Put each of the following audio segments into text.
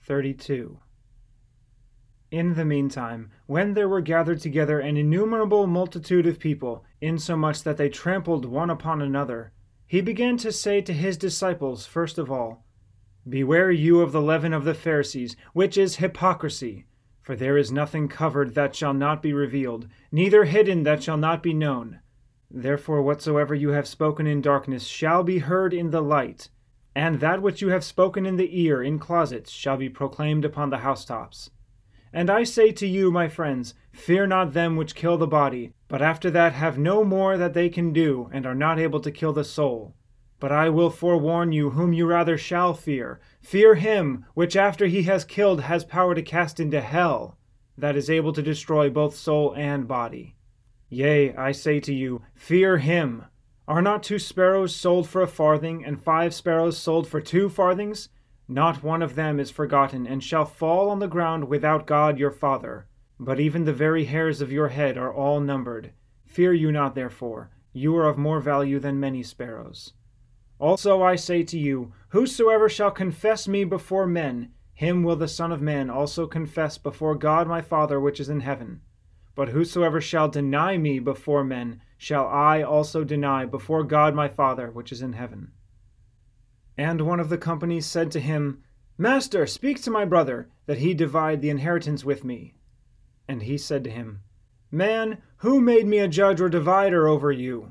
32. In the meantime, when there were gathered together an innumerable multitude of people, insomuch that they trampled one upon another, he began to say to his disciples first of all, Beware you of the leaven of the Pharisees, which is hypocrisy. For there is nothing covered that shall not be revealed, neither hidden that shall not be known. Therefore whatsoever you have spoken in darkness shall be heard in the light, and that which you have spoken in the ear in closets shall be proclaimed upon the housetops. And I say to you, my friends, fear not them which kill the body, but after that have no more that they can do, and are not able to kill the soul. But I will forewarn you whom you rather shall fear. Fear him, which after he has killed has power to cast into hell, that is able to destroy both soul and body. Yea, I say to you, fear him. Are not 2 sparrows sold for a farthing, and 5 sparrows sold for 2 farthings? Not one of them is forgotten, and shall fall on the ground without God your Father. But even the very hairs of your head are all numbered. Fear you not therefore, you are of more value than many sparrows. Also I say to you, whosoever shall confess me before men, him will the Son of Man also confess before God my Father which is in heaven. But whosoever shall deny me before men, shall I also deny before God my Father which is in heaven. And one of the company said to him, Master, speak to my brother, that he divide the inheritance with me. And he said to him, Man, who made me a judge or divider over you?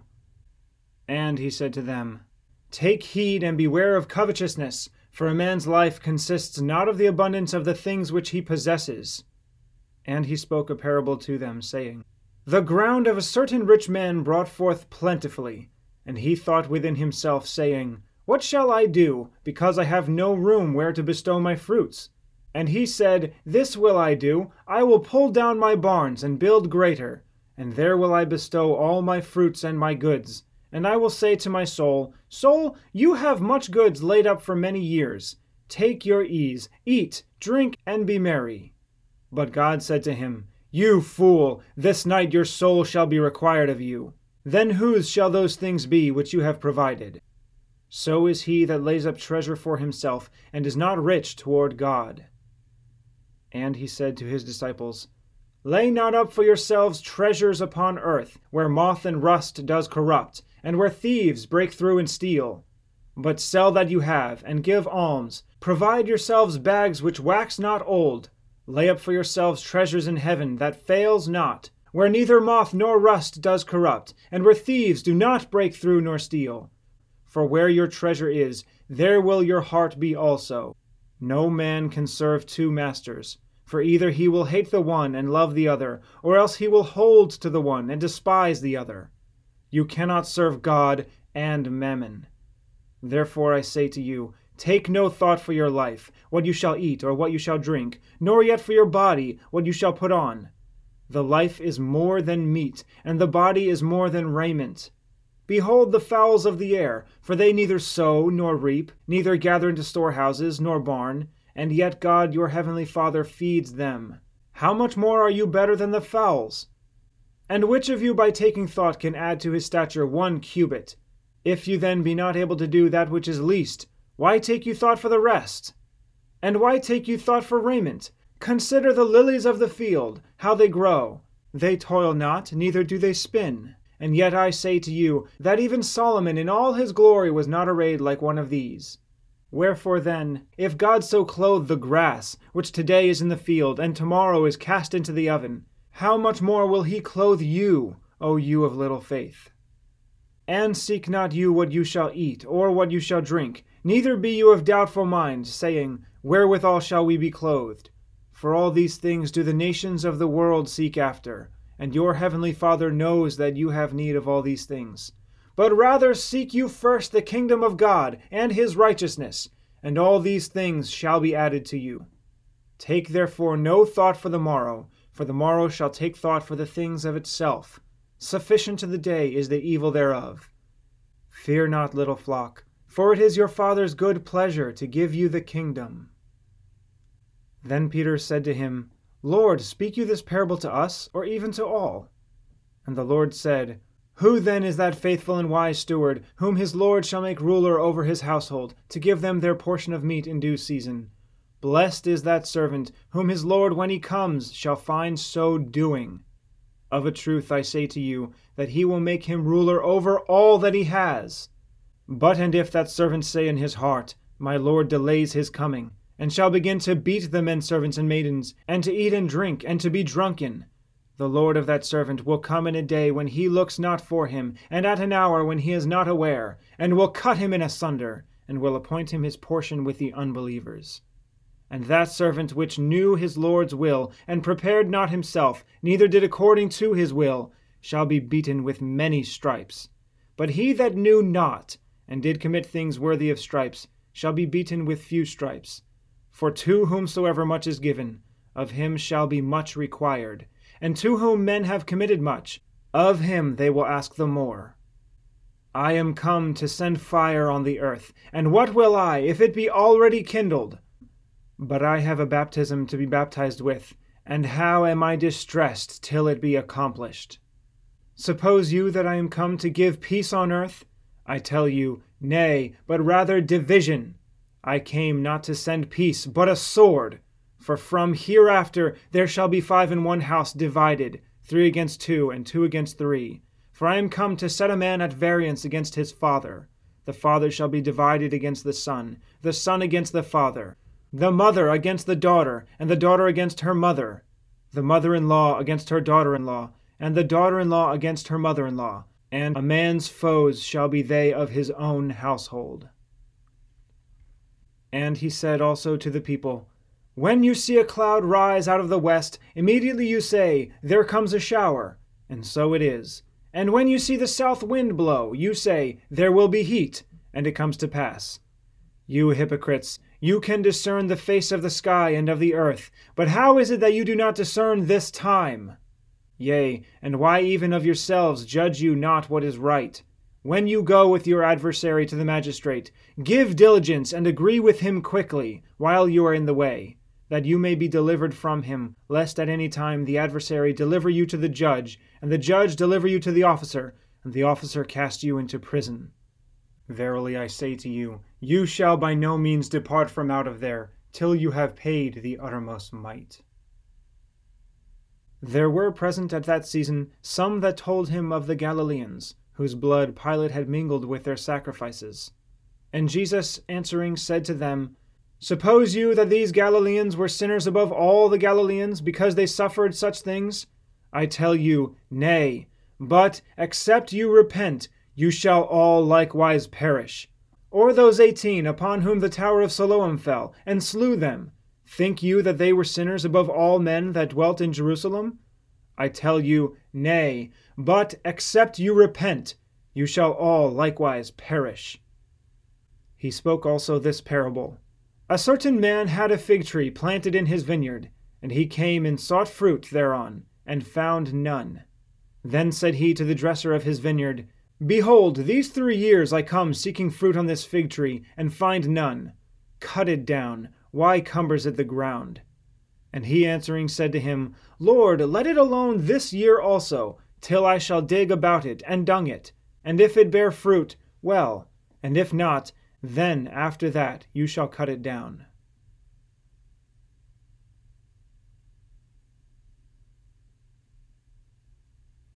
And he said to them, Take heed and beware of covetousness, for a man's life consists not of the abundance of the things which he possesses. And he spoke a parable to them, saying, The ground of a certain rich man brought forth plentifully, and he thought within himself, saying, What shall I do, because I have no room where to bestow my fruits? And he said, This will I do, I will pull down my barns and build greater, and there will I bestow all my fruits and my goods. And I will say to my soul, Soul, you have much goods laid up for many years. Take your ease, eat, drink, and be merry. But God said to him, You fool, this night your soul shall be required of you. Then whose shall those things be which you have provided? So is he that lays up treasure for himself, and is not rich toward God. And he said to his disciples, Lay not up for yourselves treasures upon earth, where moth and rust does corrupt, and where thieves break through and steal. But sell that you have, and give alms. Provide yourselves bags which wax not old. Lay up for yourselves treasures in heaven that fails not, where neither moth nor rust does corrupt, and where thieves do not break through nor steal. For where your treasure is, there will your heart be also. No man can serve 2 masters, for either he will hate the one and love the other, or else he will hold to the one and despise the other. You cannot serve God and mammon. Therefore I say to you, take no thought for your life, what you shall eat or what you shall drink, nor yet for your body, what you shall put on. The life is more than meat, and the body is more than raiment. Behold the fowls of the air, for they neither sow nor reap, neither gather into storehouses nor barn, and yet God your heavenly Father feeds them. How much more are you better than the fowls? And which of you by taking thought can add to his stature 1 cubit? If you then be not able to do that which is least, why take you thought for the rest? And why take you thought for raiment? Consider the lilies of the field, how they grow. They toil not, neither do they spin. And yet I say to you, that even Solomon in all his glory was not arrayed like one of these. Wherefore then, if God so clothe the grass, which today is in the field, and tomorrow is cast into the oven, how much more will he clothe you, O you of little faith? And seek not you what you shall eat, or what you shall drink, neither be you of doubtful mind, saying, Wherewithal shall we be clothed? For all these things do the nations of the world seek after, and your heavenly Father knows that you have need of all these things. But rather seek you first the kingdom of God and his righteousness, and all these things shall be added to you. Take therefore no thought for the morrow shall take thought for the things of itself. Sufficient to the day is the evil thereof. Fear not, little flock, for it is your Father's good pleasure to give you the kingdom. Then Peter said to him, Lord, speak you this parable to us, or even to all? And the Lord said, Who then is that faithful and wise steward, whom his Lord shall make ruler over his household, to give them their portion of meat in due season? Blessed is that servant whom his Lord, when he comes, shall find so doing. Of a truth I say to you, that he will make him ruler over all that he has. But and if that servant say in his heart, My Lord delays his coming, and shall begin to beat the men servants and maidens, and to eat and drink, and to be drunken, the Lord of that servant will come in a day when he looks not for him, and at an hour when he is not aware, and will cut him in asunder, and will appoint him his portion with the unbelievers. And that servant which knew his Lord's will, and prepared not himself, neither did according to his will, shall be beaten with many stripes. But he that knew not, and did commit things worthy of stripes, shall be beaten with few stripes. For to whomsoever much is given, of him shall be much required. And to whom men have committed much, of him they will ask the more. I am come to send fire on the earth, and what will I, if it be already kindled? But I have a baptism to be baptized with, and how am I distressed till it be accomplished? Suppose you that I am come to give peace on earth? I tell you, nay, but rather division. I came not to send peace, but a sword. For from hereafter there shall be 5 in one house divided, 3 against 2, and 2 against 3. For I am come to set a man at variance against his father. The father shall be divided against the son against the father, the mother against the daughter, and the daughter against her mother, the mother-in-law against her daughter-in-law, and the daughter-in-law against her mother-in-law. And a man's foes shall be they of his own household. And he said also to the people, When you see a cloud rise out of the west, immediately you say, There comes a shower. And so it is. And when you see the south wind blow, you say, There will be heat. And it comes to pass. You hypocrites, you can discern the face of the sky and of the earth, but how is it that you do not discern this time? Yea, and why even of yourselves judge you not what is right? When you go with your adversary to the magistrate, give diligence and agree with him quickly, while you are in the way, that you may be delivered from him, lest at any time the adversary deliver you to the judge, and the judge deliver you to the officer, and the officer cast you into prison. Verily I say to you, you shall by no means depart from out of there, till you have paid the uttermost mite. There were present at that season some that told him of the Galileans, whose blood Pilate had mingled with their sacrifices. And Jesus answering said to them, Suppose you that these Galileans were sinners above all the Galileans, because they suffered such things? I tell you, nay, but except you repent, you shall all likewise perish. Or those 18 upon whom the tower of Siloam fell, and slew them, think you that they were sinners above all men that dwelt in Jerusalem? I tell you, nay, but except you repent, you shall all likewise perish. He spoke also this parable. A certain man had a fig tree planted in his vineyard, and he came and sought fruit thereon, and found none. Then said he to the dresser of his vineyard, Behold, these 3 years I come seeking fruit on this fig tree, and find none. Cut it down. Why cumbers it the ground? And he answering said to him, Lord, let it alone this year also, till I shall dig about it, and dung it. And if it bear fruit, well, and if not, then after that you shall cut it down.